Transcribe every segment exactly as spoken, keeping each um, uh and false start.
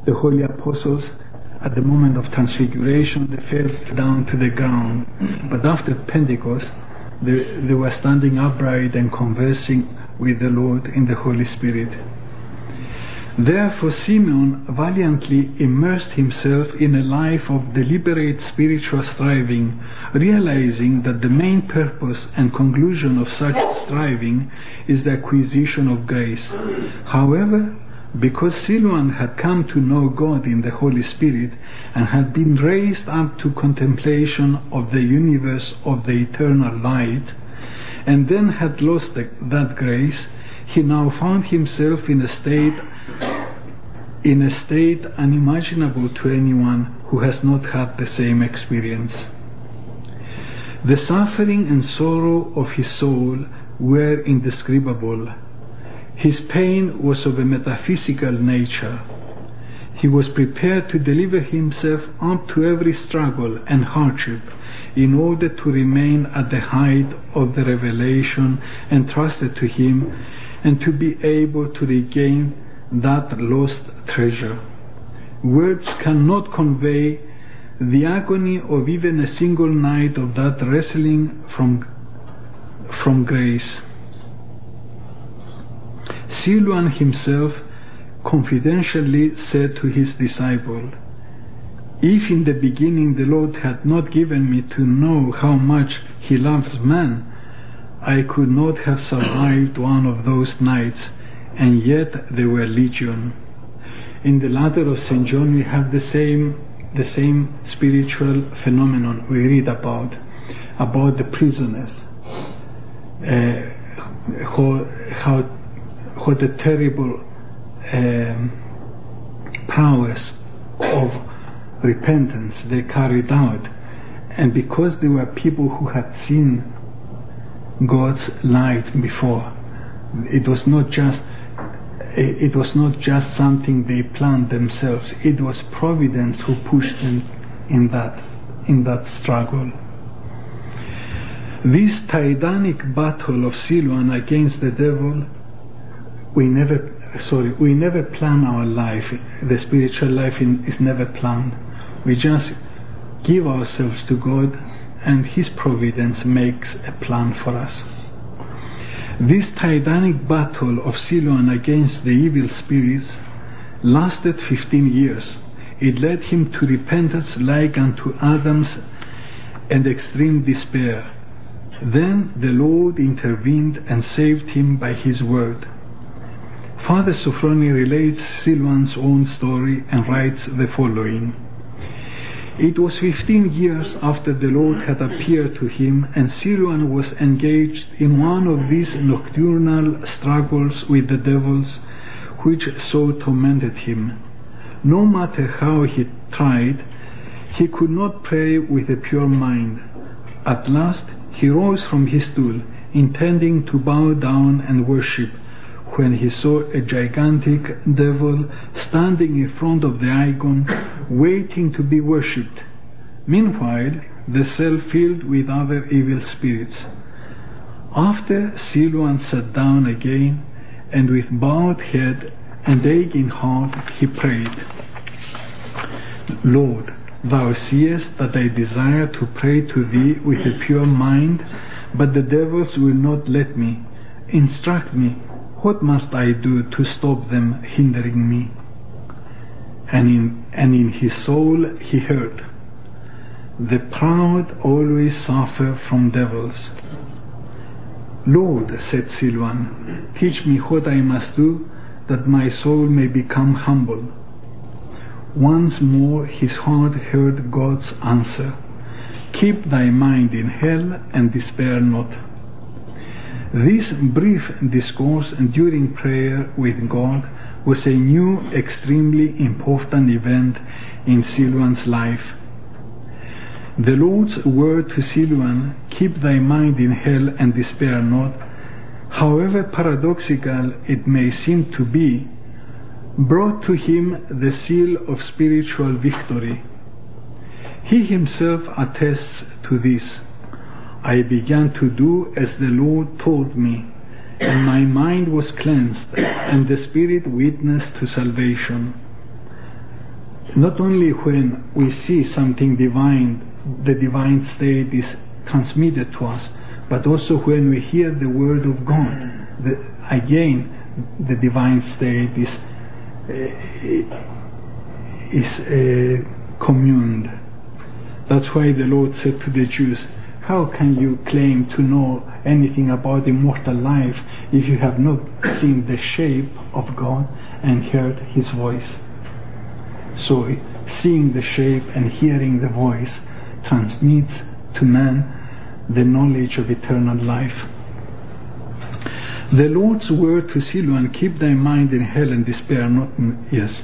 the holy apostles, at the moment of transfiguration, they fell down to the ground. But after Pentecost, they, they were standing upright and conversing with the Lord in the Holy Spirit. Therefore Simeon valiantly immersed himself in a life of deliberate spiritual striving, realizing that the main purpose and conclusion of such striving is the acquisition of grace. However, because Simeon had come to know God in the Holy Spirit and had been raised up to contemplation of the universe of the eternal light, and then had lost the, that grace, he now found himself in a state in a state unimaginable to anyone who has not had the same experience. The suffering and sorrow of his soul were indescribable. His pain was of a metaphysical nature. He was prepared to deliver himself up to every struggle and hardship in order to remain at the height of the revelation entrusted to him and to be able to regain that lost treasure. Words cannot convey the agony of even a single night of that wrestling from, from grace. Siluan himself confidentially said to his disciple, "If in the beginning the Lord had not given me to know how much He loves man, I could not have survived one of those nights, and yet they were legion." In the letter of Saint John we have the same, the same spiritual phenomenon we read about, about the prisoners, uh, how, how what the terrible um, prowess of repentance they carried out. And because they were people who had seen God's light before, it was not just it was not just something they planned themselves. It was providence who pushed them in that in that struggle. This titanic battle of Siluan against the devil, we never sorry we never plan our life. The spiritual life in, is never planned. We just give ourselves to God, and His providence makes a plan for us. This titanic battle of Siluan against the evil spirits lasted fifteen years. It led him to repentance like unto Adam's and extreme despair. Then the Lord intervened and saved him by His word. Father Sophrony relates Siluan's own story and writes the following. It was fifteen years after the Lord had appeared to him, and Siluan was engaged in one of these nocturnal struggles with the devils which so tormented him. No matter how he tried, he could not pray with a pure mind. At last he rose from his stool, intending to bow down and worship, when he saw a gigantic devil standing in front of the icon, waiting to be worshipped. Meanwhile, the cell filled with other evil spirits. After Siluan sat down again, and with bowed head and aching heart, he prayed, "Lord, Thou seest that I desire to pray to Thee with a pure mind, but the devils will not let me. Instruct me. What must I do to stop them hindering me?" And in, and in his soul he heard, "The proud always suffer from devils." "Lord," said Siluan, "teach me what I must do that my soul may become humble." Once more his heart heard God's answer, "Keep thy mind in hell and despair not." This brief discourse during prayer with God was a new, extremely important event in Siluan's life. The Lord's word to Siluan, "Keep thy mind in hell and despair not," however paradoxical it may seem to be, brought to him the seal of spiritual victory. He himself attests to this. "I began to do as the Lord told me, and my mind was cleansed, and the Spirit witnessed to salvation." not only when we see something divine, the divine state is transmitted to us, but also when we hear the word of God, the, again, the divine state is uh, is uh, communed. That's why the Lord said to the Jews, how can you claim to know anything about immortal life if you have not seen the shape of God and heard His voice? So seeing the shape and hearing the voice transmits to man the knowledge of eternal life. The Lord's word to Siluan, keep thy mind in hell and despair not. Yes.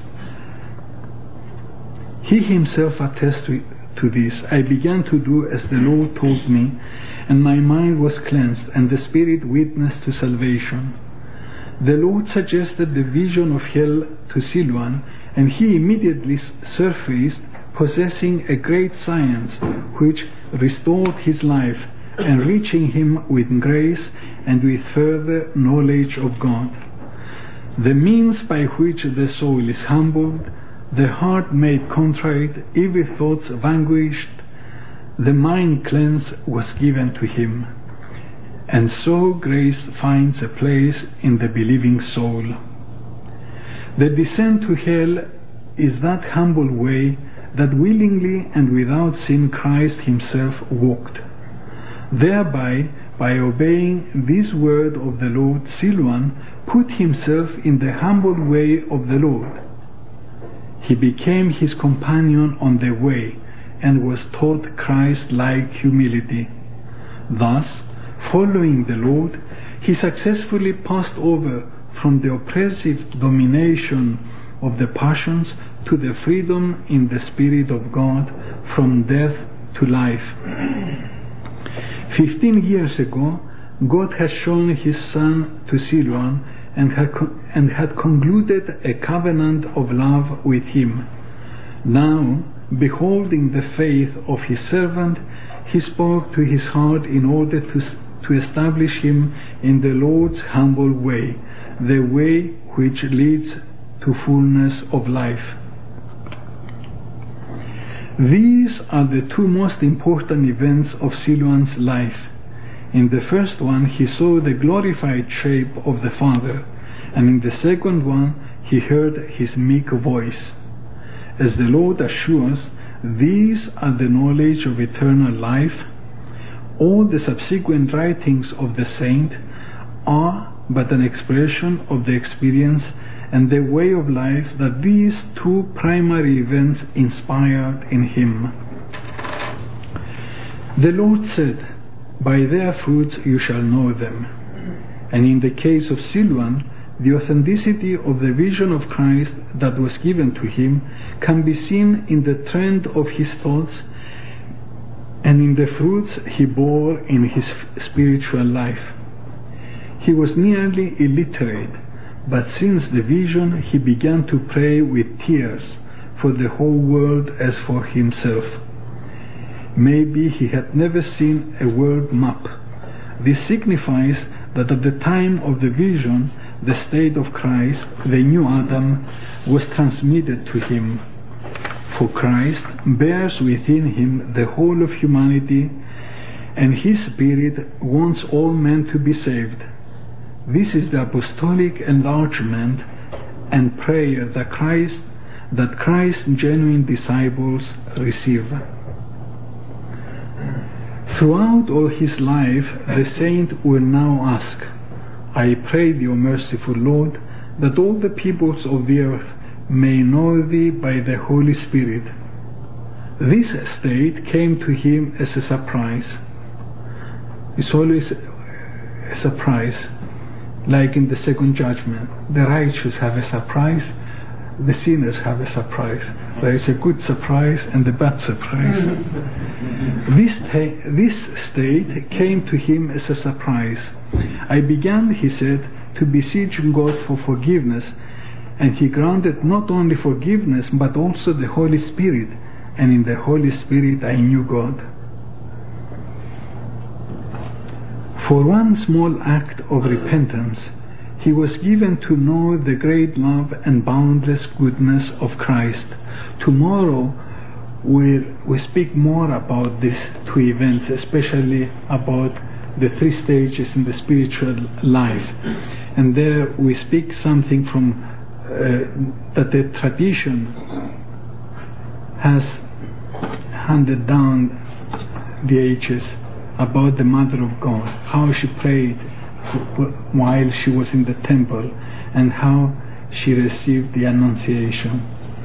He himself attests to, to this. I began to do as the Lord told me, and my mind was cleansed, and the Spirit witnessed to salvation. The Lord suggested the vision of hell to Siluan, and he immediately surfaced, possessing a great science which restored his life, enriching him with grace and with further knowledge of God. The means by which the soul is humbled, the heart made contrite, evil thoughts vanquished, the mind cleansed, was given to him. And so grace finds a place in the believing soul. The descent to hell is that humble way that willingly and without sin Christ himself walked. Thereby, by obeying this word of the Lord, Siluan put himself in the humble way of the Lord. He became his companion on the way and was taught Christ-like humility. Thus, following the Lord, he successfully passed over from the oppressive domination of the passions to the freedom in the Spirit of God, from death to life. Fifteen years ago, God has shown his Son to Siluan and had, con- and had concluded a covenant of love with him. Now, beholding the faith of his servant, he spoke to his heart in order to, to establish him in the Lord's humble way, the way which leads to fullness of life. These are the two most important events of Siluan's life. In the first one, he saw the glorified shape of the Father, and in the second one, he heard his meek voice. As the Lord assures, these are the knowledge of eternal life. All the subsequent writings of the saint are but an expression of the experience and the way of life that these two primary events inspired in him. The Lord said, by their fruits you shall know them. And in the case of Siluan, the authenticity of the vision of Christ that was given to him can be seen in the trend of his thoughts and in the fruits he bore in his spiritual life. He was nearly illiterate, but since the vision he began to pray with tears for the whole world as for himself. Maybe he had never seen a world map. This signifies that at the time of the vision, the state of Christ, the new Adam, was transmitted to him. For Christ bears within him the whole of humanity, and his Spirit wants all men to be saved. This is the apostolic enlargement and prayer that Christ, that Christ's genuine disciples receive. Throughout all his life, the saint will now ask, I pray thee, O merciful Lord, that all the peoples of the earth may know thee by the Holy Spirit. This state came to him as a surprise. It's always a surprise, like in the second judgment. The righteous have a surprise, the sinners have a surprise. There is a good surprise and a bad surprise. This, ta- this state came to him as a surprise. I began, he said, to beseech God for forgiveness, and he granted not only forgiveness but also the Holy Spirit, and in the Holy Spirit I knew God. For one small act of repentance, he he was given to know the great love and boundless goodness of Christ. Tomorrow we'll, we speak more about these two events, especially about the three stages in the spiritual life. And there we speak something from uh, that the tradition has handed down the ages about the Mother of God, how she prayed while she was in the temple and how she received the Annunciation.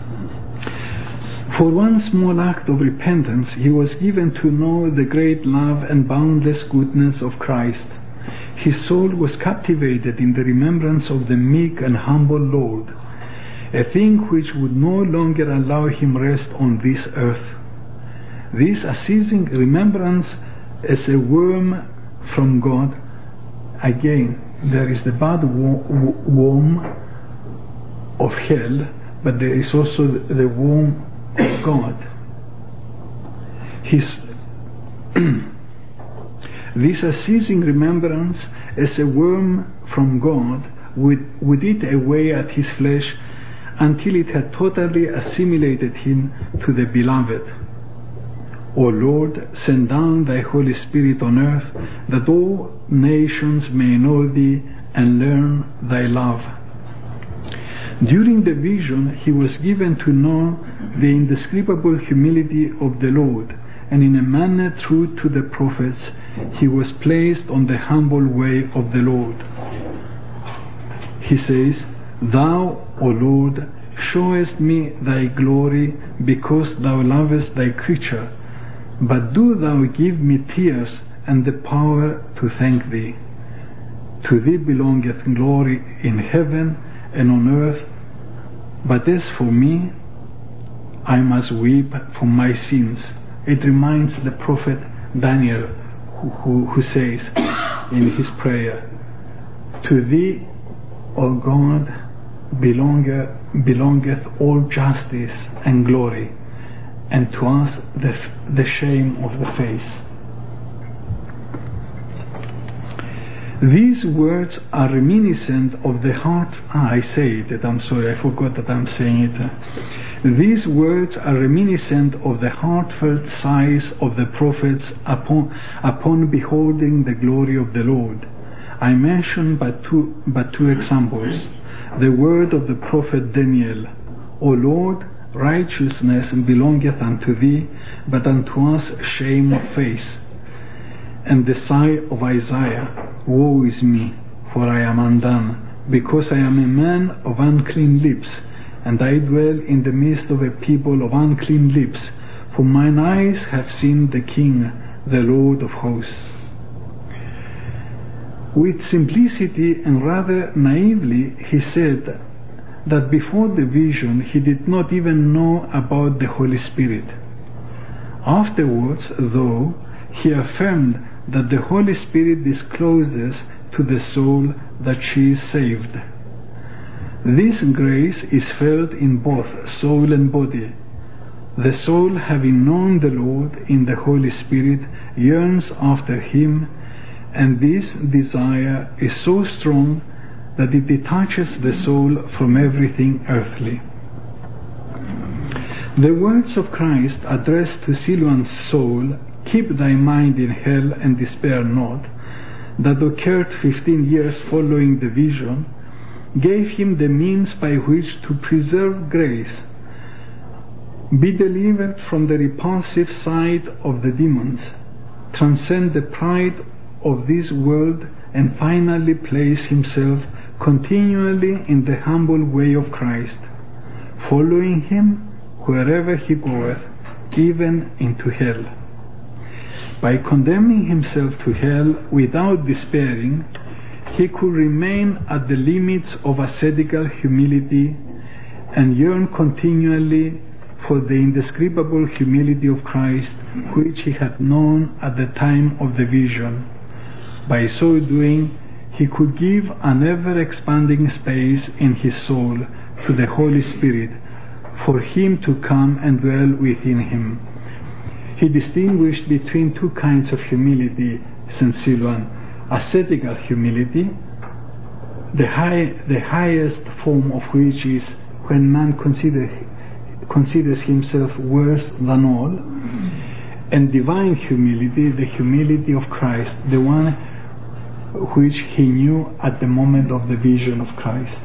For one small act of repentance, he was given to know the great love and boundless goodness of Christ. His soul was captivated in the remembrance of the meek and humble Lord, a thing which would no longer allow him rest on this earth. This unceasing remembrance as a worm from God. Again, there is the bad worm of hell, but there is also the worm of God. His this unceasing remembrance as a worm from God would, would eat away at his flesh until it had totally assimilated him to the Beloved. O Lord, send down thy Holy Spirit on earth, that all nations may know thee and learn thy love. During the vision, he was given to know the indescribable humility of the Lord, and in a manner true to the prophets, he was placed on the humble way of the Lord. He says, Thou, O Lord, showest me thy glory, because thou lovest thy creature, but do thou give me tears and the power to thank thee. To thee belongeth glory in heaven and on earth, but as for me, I must weep for my sins. It reminds the prophet Daniel, who, who, who says in his prayer, To thee, O God, belongeth, belongeth all justice and glory, and to us the, the shame of the face. These words are reminiscent of the heart. Ah, I say it, I'm sorry, I forgot that I'm saying it. These words are reminiscent of the heartfelt sighs of the prophets upon, upon beholding the glory of the Lord. I mention but two, but two examples. The word of the prophet Daniel, O Lord, righteousness belongeth unto thee, but unto us shame of face. And the sigh of Isaiah, Woe is me, for I am undone, because I am a man of unclean lips, and I dwell in the midst of a people of unclean lips, for mine eyes have seen the King, the Lord of hosts. With simplicity and rather naively, he said that before the vision he did not even know about the Holy Spirit. Afterwards, though, he affirmed that the Holy Spirit discloses to the soul that she is saved. This grace is felt in both soul and body. The soul, having known the Lord in the Holy Spirit, yearns after Him, and this desire is so strong that it detaches the soul from everything earthly. The words of Christ addressed to Silouan's soul, Keep thy mind in hell and despair not, that occurred fifteen years following the vision, gave him the means by which to preserve grace, be delivered from the repulsive side of the demons, transcend the pride of this world, and finally place himself continually in the humble way of Christ, following him wherever he goeth, even into hell. By condemning himself to hell without despairing, he could remain at the limits of ascetical humility and yearn continually for the indescribable humility of Christ, which he had known at the time of the vision. By so doing, he could give an ever-expanding space in his soul to the Holy Spirit, for him to come and dwell within him. He distinguished between two kinds of humility, Saint Silouan: ascetical humility, the, high, the highest form of which is when man consider, considers himself worse than all, and divine humility, the humility of Christ, the one which he knew at the moment of the vision of Christ,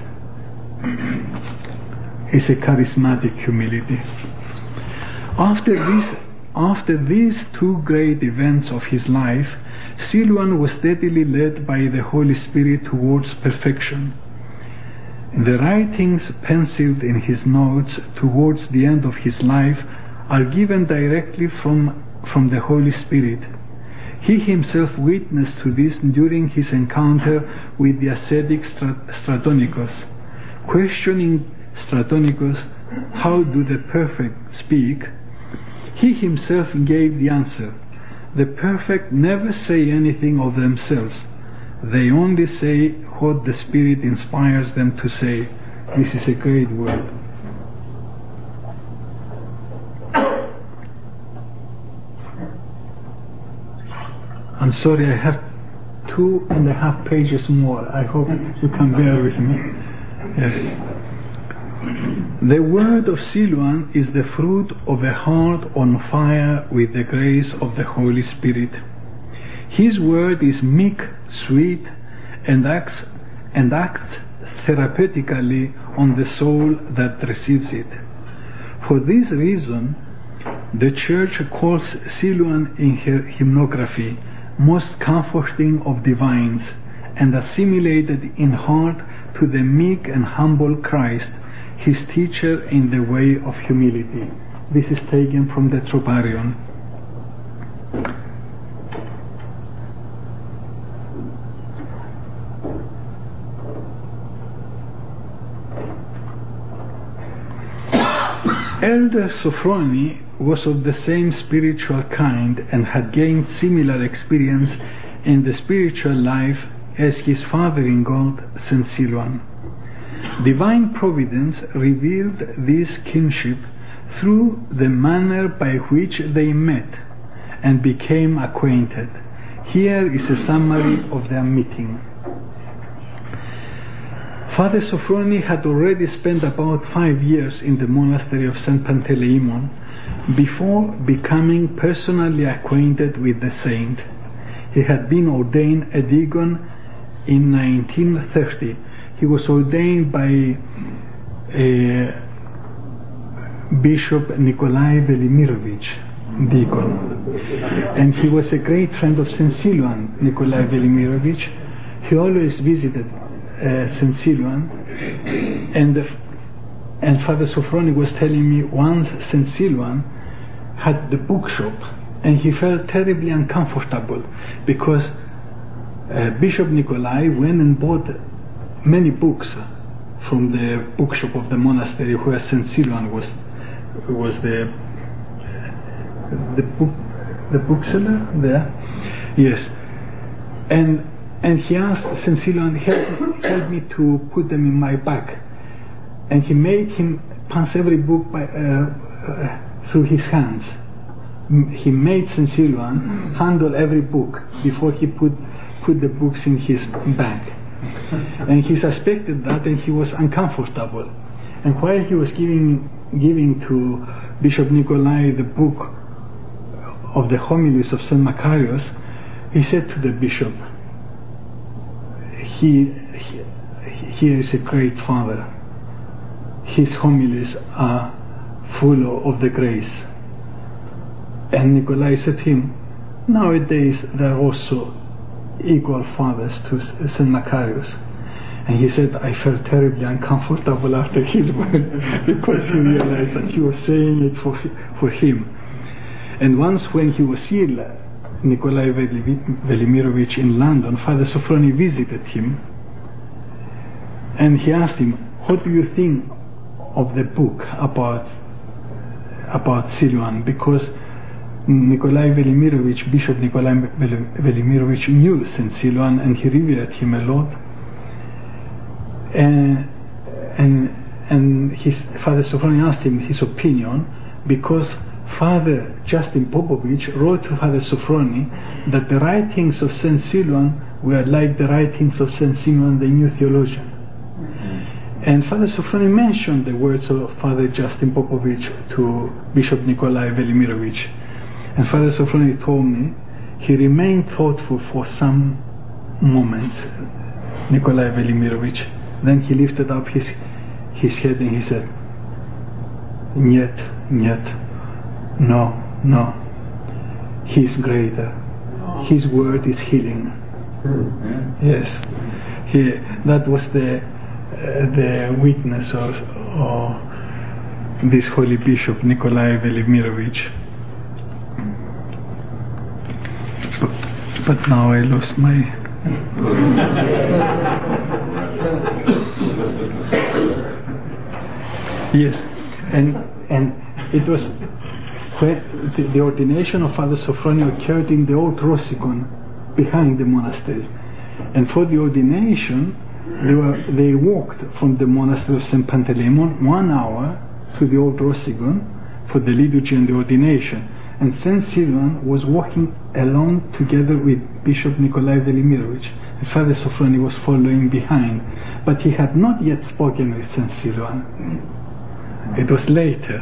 is a charismatic humility. After this, after these two great events of his life, Silouan was steadily led by the Holy Spirit towards perfection. The writings penciled in his notes towards the end of his life are given directly from, from the Holy Spirit. He himself witnessed to this during his encounter with the ascetic Stratonicus. Questioning Stratonicus, how do the perfect speak? He himself gave the answer. The perfect never say anything of themselves. They only say what the Spirit inspires them to say. This is a great word. I'm sorry, I have two and a half pages more. I hope you can bear with me. Yes. The word of Silouan is the fruit of a heart on fire with the grace of the Holy Spirit. His word is meek, sweet, and acts, and acts therapeutically on the soul that receives it. For this reason, the Church calls Silouan in her hymnography most comforting of divines, and assimilated in heart to the meek and humble Christ, his teacher in the way of humility. This is taken from the Troparion. Elder Sophrony was of the same spiritual kind and had gained similar experience in the spiritual life as his father in God, Saint Silouan. Divine Providence revealed this kinship through the manner by which they met and became acquainted. Here is a summary of their meeting. Father Sophrony had already spent about five years in the monastery of Saint Panteleimon before becoming personally acquainted with the saint. He had been ordained a deacon in nineteen thirty. He was ordained by uh, Bishop Nikolai Velimirovich, deacon. And he was a great friend of Saint Silouan, Nikolai Velimirovich. He always visited uh, Saint Silouan, and, the, and Father Sophrony was telling me once Saint Silouan had the bookshop, and he felt terribly uncomfortable because uh, Bishop Nikolai went and bought many books from the bookshop of the monastery where Saint Silouan was was the the book the bookseller there. Yes, and and he asked Saint Silouan, help, help me to put them in my bag, and he made him pass every book by, uh, uh, through his hands. He made Saint Silouan handle every book before he put put the books in his bag. And he suspected that, and he was uncomfortable. And while he was giving giving to Bishop Nikolai the book of the homilies of Saint Macarius, he said to the bishop, he, he, he is a great father. His homilies are full of the grace. And Nikolai said to him, nowadays there are also equal fathers to Saint Macarius. And he said, I felt terribly uncomfortable after his word because he realized that he was saying it for, for him. And once when he was ill, Nikolai Velimirovich in London, Father Sophrony visited him, and he asked him, what do you think of the book about about Silouan? Because Nikolai Velimirovich, Bishop Nikolai Velimirovich, knew Saint Silouan, and he revered him a lot. And and and his Father Sophrony asked him his opinion, because Father Justin Popovich wrote to Father Sophrony that the writings of Saint Silouan We are like the writings of Saint Simeon, the new theologian. And Father Sophrony mentioned the words of Father Justin Popovich to Bishop Nikolai Velimirovich. And Father Sophrony told me he remained thoughtful for some moments, Nikolai Velimirovich. Then he lifted up his, his head and he said, "Niet, niet, no, no. He is greater. His word is healing." Yes, he, that was the uh, the witness of, of this holy bishop Nikolai Velimirovich. But, but now I lost my. Yes, and and it was when the, the ordination of Father Sophrony occurred in the old Rossicon behind the monastery, and for the ordination they were they walked from the monastery of Saint Panteleimon one hour to the old Rossicon for the liturgy and the ordination, and Saint Silvan was walking along together with Bishop Nikolai Velimirovich, and Father Sophrony was following behind, but he had not yet spoken with Saint Silvan. It was later.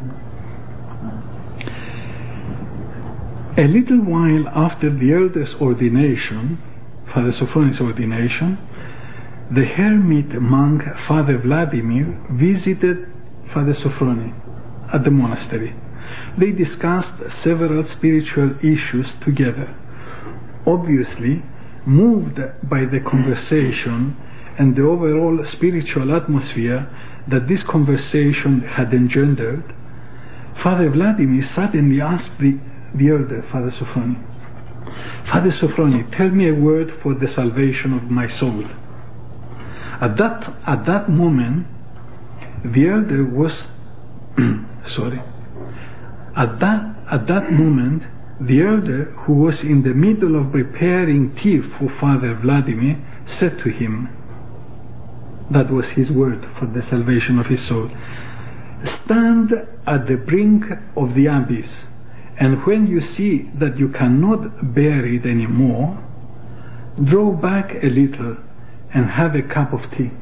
A little while after the elder's ordination, Father Sophrony's ordination, the hermit monk Father Vladimir visited Father Sophrony at the monastery. They discussed several spiritual issues together. Obviously, moved by the conversation and the overall spiritual atmosphere that this conversation had engendered, Father Vladimir suddenly asked the the elder, Father Sophrony, "Father Sophrony, tell me a word for the salvation of my soul." At that at that moment, the elder was sorry. At that at that moment, the elder, who was in the middle of preparing tea for Father Vladimir, said to him, that was his word for the salvation of his soul, "Stand at the brink of the abyss, and when you see that you cannot bear it anymore, draw back a little and have a cup of tea."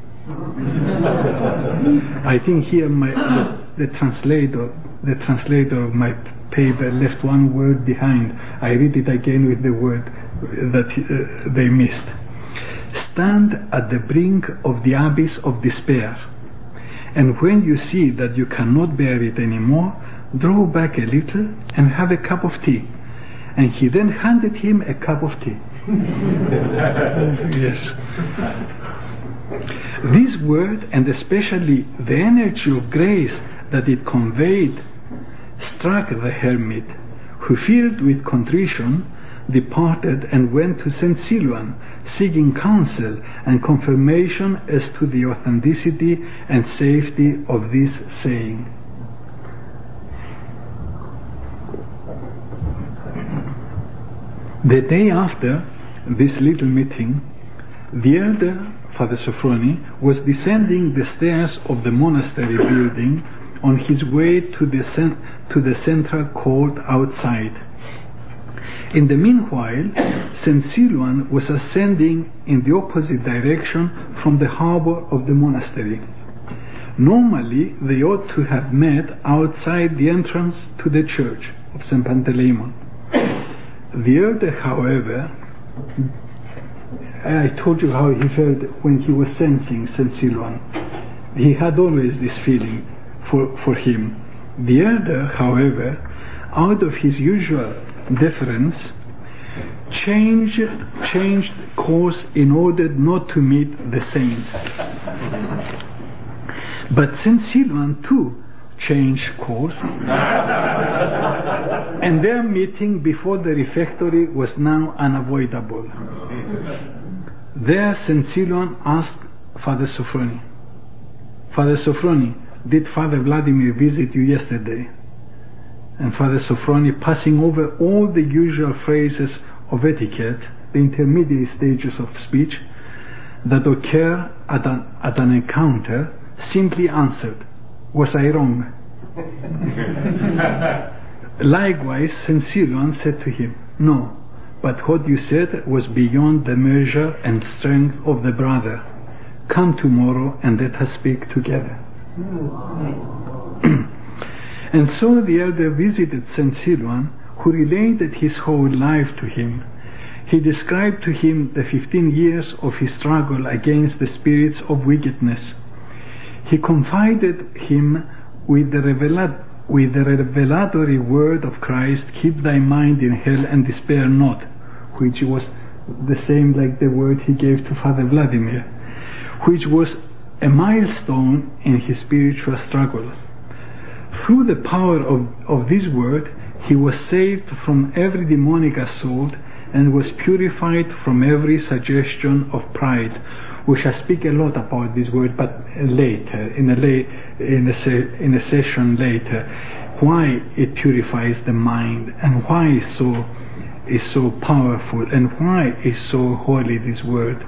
I think here my the, the translator the translator of my paper left one word behind. I read it again with the word that uh, they missed. "Stand at the brink of the abyss of despair, and when you see that you cannot bear it anymore, draw back a little and have a cup of tea." And he then handed him a cup of tea. Yes. This word, and especially the energy of grace that it conveyed, struck the hermit, who, filled with contrition, departed and went to Saint Silvan, seeking counsel and confirmation as to the authenticity and safety of this saying. The day after this little meeting, the elder, Father Sophrony, was descending the stairs of the monastery building on his way to the, cent- to the central court outside. In the meanwhile, Saint Silvan was ascending in the opposite direction from the harbor of the monastery. Normally, they ought to have met outside the entrance to the church of Saint Panteleimon. The elder, however, I told you how he felt when he was sensing Saint Silvan. He had always this feeling for, for him. The elder, however, out of his usual deference, changed, changed course in order not to meet the saint. But Saint Silvan too changed course, and their meeting before the refectory was now unavoidable. There Saint Silvan asked Father Sophrony, "Father Sophrony, did Father Vladimir visit you yesterday?" And Father Sophrony, passing over all the usual phrases of etiquette, the intermediate stages of speech that occur at an, at an encounter, simply answered, "Was I wrong?" Likewise, Saint Silvan said to him, "No, but what you said was beyond the measure and strength of the brother. Come tomorrow and let us speak together. And so the elder visited Saint Silouan, who related his whole life to him. He described to him the fifteen years of his struggle against the spirits of wickedness. He confided him with the, revela- with the revelatory word of Christ, keep thy mind in hell and despair not, which was the same like the word he gave to Father Vladimir, which was a milestone in his spiritual struggle. Through the power of, of this word, he was saved from every demonic assault and was purified from every suggestion of pride. We shall speak a lot about this word, but later, in a, la- in a, se- in a session later, why it purifies the mind and why it's so, is so powerful and why is so holy, this word.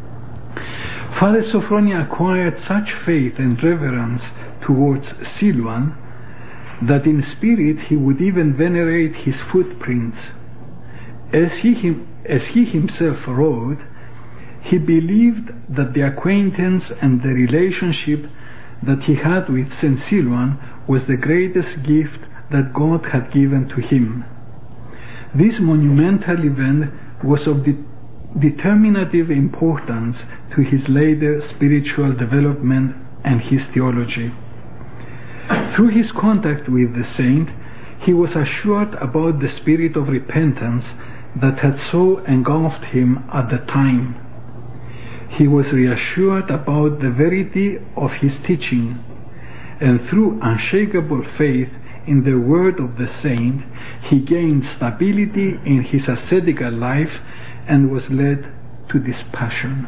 Father Sophronia acquired such faith and reverence towards Silouan that in spirit he would even venerate his footprints. As he, him, as he himself wrote, he believed that the acquaintance and the relationship that he had with Saint Silouan was the greatest gift that God had given to him. This monumental event was of the determinative importance to his later spiritual development and his theology. Through his contact with the saint, he was assured about the spirit of repentance that had so engulfed him at the time. He was reassured about the verity of his teaching, and through unshakable faith in the word of the saint, he gained stability in his ascetical life and was led to dispassion.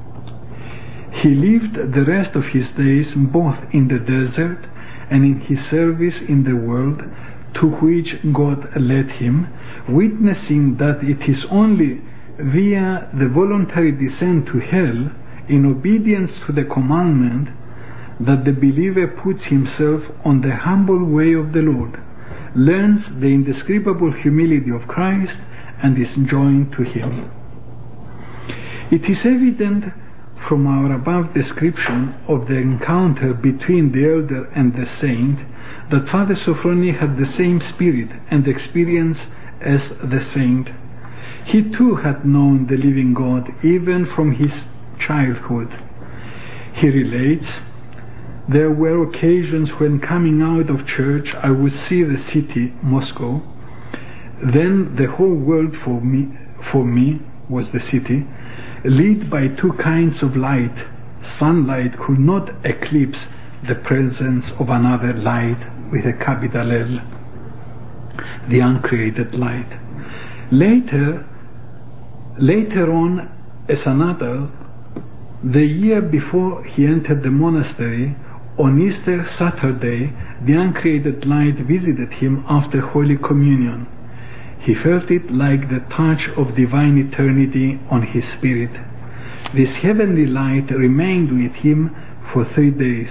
He lived the rest of his days both in the desert and in his service in the world to which God led him, witnessing that it is only via the voluntary descent to hell in obedience to the commandment that the believer puts himself on the humble way of the Lord, learns the indescribable humility of Christ, and is joined to him. It is evident from our above description of the encounter between the elder and the saint that Father Sophronia had the same spirit and experience as the saint. He too had known the living God even from his childhood. He relates, there were occasions when coming out of church I would see the city, Moscow, then the whole world for me, for me was the city, lit by two kinds of light. Sunlight could not eclipse the presence of another light with a capital L, the uncreated light. Later, later on, as an adult, the year before he entered the monastery, on Easter Saturday, the uncreated light visited him after Holy Communion. He felt it like the touch of divine eternity on his spirit. This heavenly light remained with him for three days.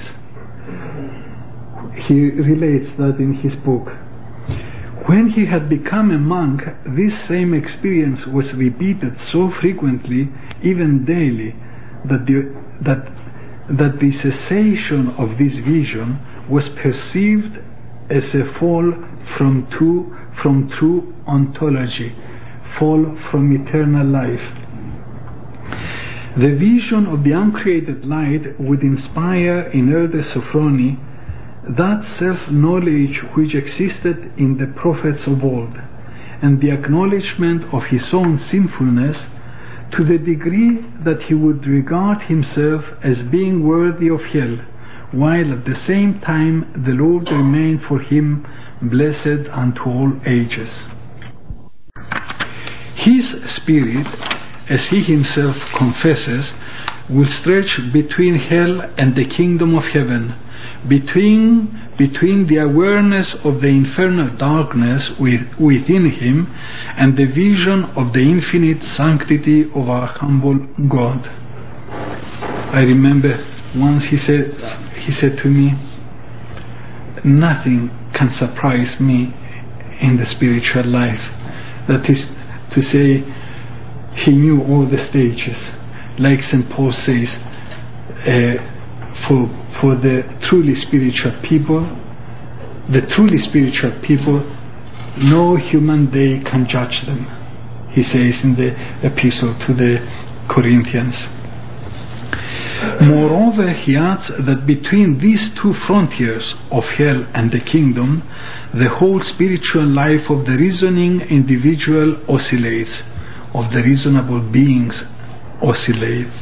He relates that in his book. When he had become a monk, this same experience was repeated so frequently, even daily, that the, that, that the cessation of this vision was perceived as a fall from true, from true ontology, fall from eternal life. The vision of the uncreated light would inspire in Elder Sophrony that self-knowledge which existed in the prophets of old, and the acknowledgement of his own sinfulness to the degree that he would regard himself as being worthy of hell, while at the same time the Lord remained for him blessed unto all ages. His spirit, as he himself confesses, will stretch between hell and the kingdom of heaven, between between the awareness of the infernal darkness with, within him and the vision of the infinite sanctity of our humble God. I remember once he said he said to me, nothing can surprise me in the spiritual life. That is, to say he knew all the stages. Like Saint Paul says, uh, for, for the truly spiritual people, the truly spiritual people, no human day can judge them, he says in the epistle to the Corinthians. Moreover, he adds that between these two frontiers of hell and the kingdom, the whole spiritual life of the reasoning individual oscillates, of the reasonable beings oscillates.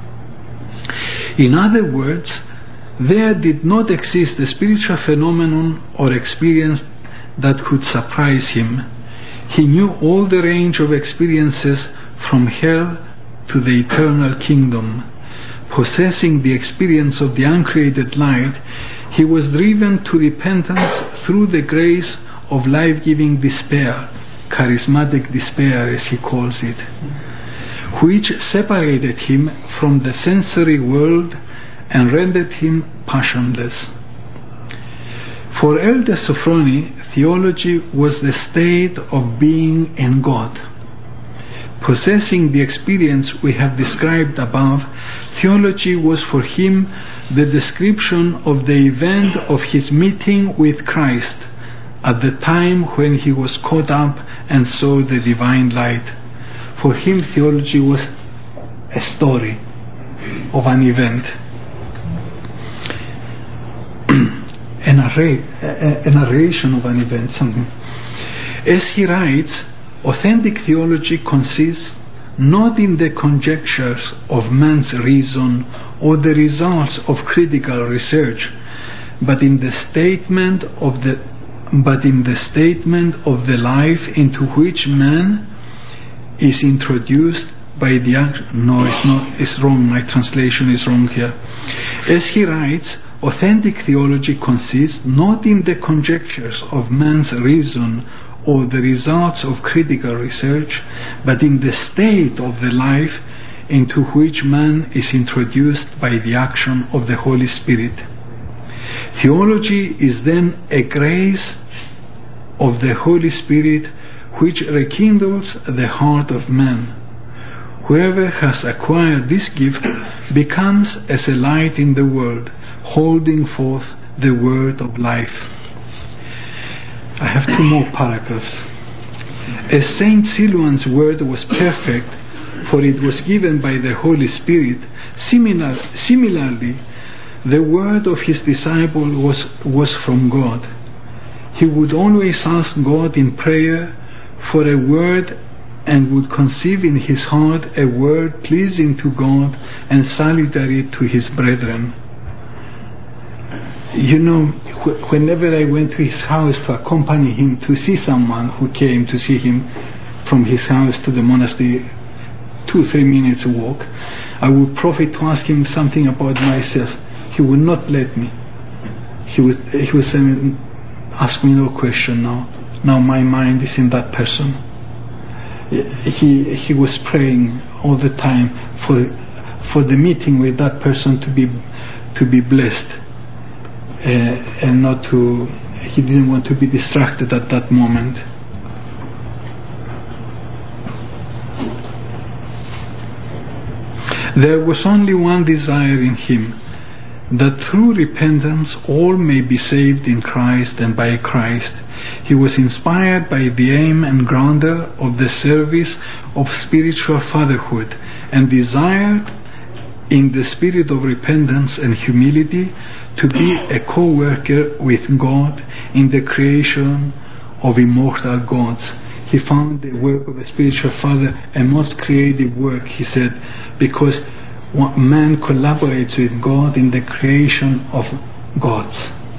In other words, there did not exist a spiritual phenomenon or experience that could surprise him. He knew all the range of experiences from hell to the eternal kingdom. Possessing the experience of the uncreated light, he was driven to repentance through the grace of life-giving despair, charismatic despair as he calls it, which separated him from the sensory world and rendered him passionless. For Elder Sophrony, theology was the state of being in God. Possessing the experience we have described above, theology was for him the description of the event of his meeting with Christ at the time when he was caught up and saw the divine light. For him, theology was a story of an event, a, narrate, a, a narration of an event, something. As he writes, authentic theology consists not in the conjectures of man's reason or the results of critical research, but in the statement of the but in the statement of the life into which man is introduced by the action. No, it's not. It's wrong. My translation is wrong here. As he writes, authentic theology consists not in the conjectures of man's reason or the results of critical research, but in the state of the life into which man is introduced by the action of the Holy Spirit. Theology is then a grace of the Holy Spirit which rekindles the heart of man. Whoever has acquired this gift becomes as a light in the world, holding forth the word of life. I have two more paragraphs. As Saint Silouan's word was perfect, for it was given by the Holy Spirit, similar, similarly, the word of his disciple was, was from God. He would always ask God in prayer for a word and would conceive in his heart a word pleasing to God and salutary to his brethren. You know, whenever I went to his house to accompany him to see someone who came to see him from his house to the monastery, two, three minutes walk, I would profit to ask him something about myself. He would not let me. He would, he would say, ask me no question now. Now my mind is in that person. He, he was praying all the time for, for the meeting with that person to be, to be blessed. Uh, and not to, he didn't want to be distracted at that moment. There was only one desire in him, that through repentance all may be saved in Christ and by Christ. He was inspired by the aim and grandeur of the service of spiritual fatherhood and desired in the spirit of repentance and humility to be a co-worker with God in the creation of immortal gods. He found the work of a spiritual father a most creative work, he said, because man collaborates with God in the creation of gods.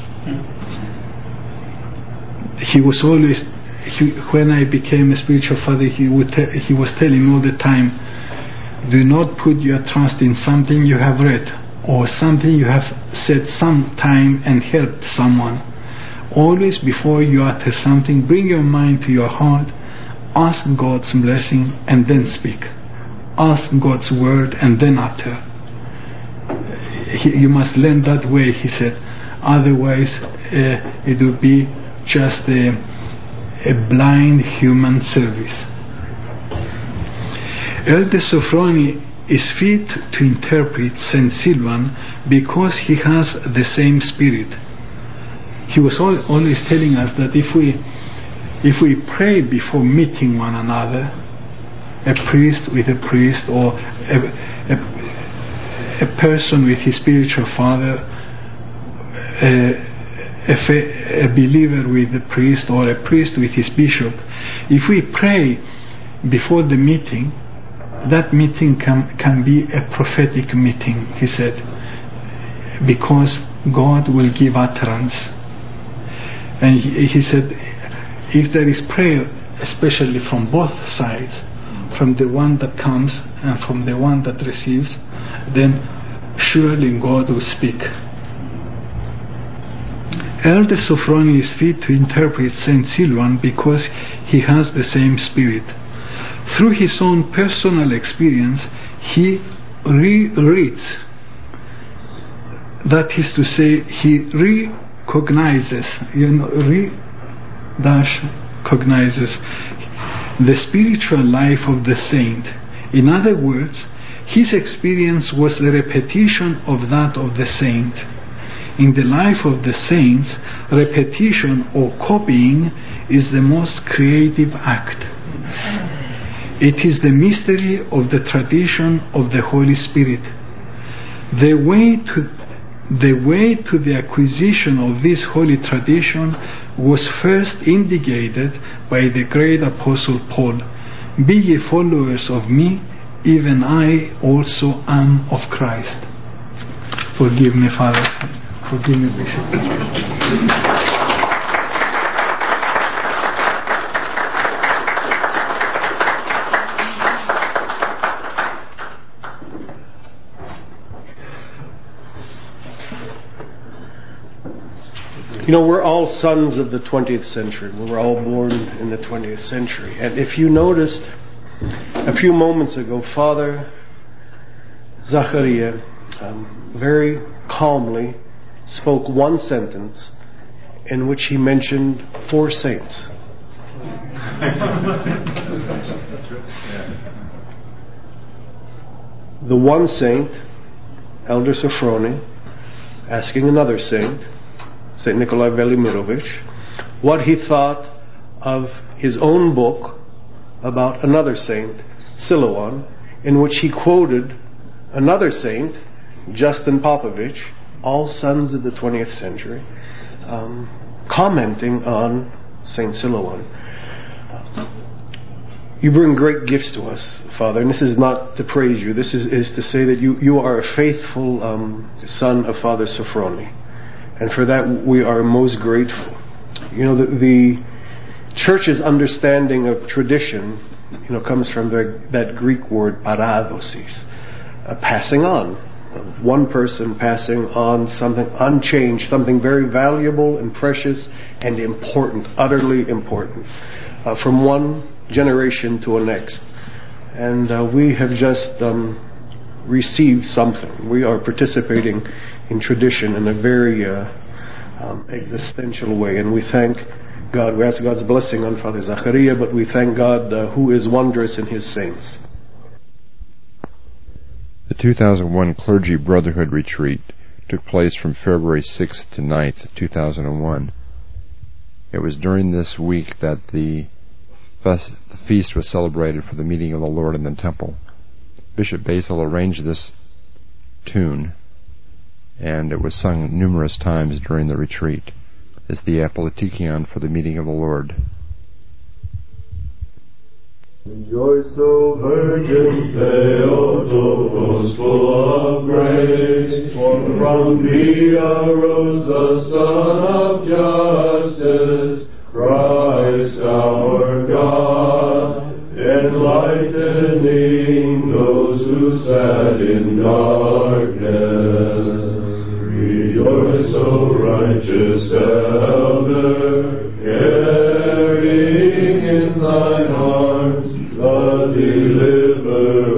He was always, he, when I became a spiritual father, he, would te- he was telling me all the time, do not put your trust in something you have read or something you have said sometime and helped someone. Always before you utter something, bring your mind to your heart, ask God's blessing and then speak. Ask God's word and then utter. He, you must learn that way, he said. Otherwise uh, it would be just a, a blind human service. Elder Sophrony is fit to interpret Saint Silvan because he has the same spirit. He was always telling us that if we if we pray before meeting one another, a priest with a priest, or a, a, a person with his spiritual father, a, a, a believer with a priest, or a priest with his bishop, if we pray before the meeting, that meeting can, can be a prophetic meeting, he said, because God will give utterance. And he, he said, if there is prayer, especially from both sides, from the one that comes and from the one that receives, then surely God will speak. Elder Sophrony is fit to interpret Saint Silvan because he has the same spirit. Through his own personal experience, he re-reads. That is to say, he recognizes, you know, re-cognizes the spiritual life of the saint. In other words, his experience was the repetition of that of the saint. In the life of the saints, repetition or copying is the most creative act. It is the mystery of the tradition of the Holy Spirit. The way to, the way to the acquisition of this holy tradition was first indicated by the great Apostle Paul. Be ye followers of me, even I also am of Christ. Forgive me, Father. Forgive me, Bishop. You know, we're all sons of the twentieth century. We were all born in the twentieth century. And if you noticed, a few moments ago, Father Zachariah um, very calmly spoke one sentence in which he mentioned four saints. The one saint, Elder Sophrony, asking another saint, Saint Nikolai Velimirovich, what he thought of his own book about another saint, Silouan, in which he quoted another saint, Justin Popovich, all sons of the twentieth century, um, commenting on Saint Silouan. You bring great gifts to us, Father, and this is not to praise you. This is, is to say that you, you are a faithful um, son of Father Sophrony. And for that we are most grateful. You know, the, the Church's understanding of tradition, you know, comes from the, that Greek word paradosis, uh, passing on. One person passing on something unchanged, something very valuable and precious and important, utterly important, uh, from one generation to the next. And uh, we have just um, received something. We are participating in tradition in a very uh, um, existential way. And we thank God. We ask God's blessing on Father Zachariah, but we thank God uh, who is wondrous in His saints. The two thousand one Clergy Brotherhood Retreat took place from February sixth to ninth, two thousand one. It was during this week that the, fest, the feast was celebrated for the meeting of the Lord in the temple. Bishop Basil arranged this tune, and it was sung numerous times during the retreat. It's the Apolitikion for the meeting of the Lord. Rejoice, O Virgin Theotokos, full of grace, for from thee arose the Son of Justice, Christ our God, enlightening those who sat in darkness. Rejoice, O righteous Elder, carrying in thine arms the deliverer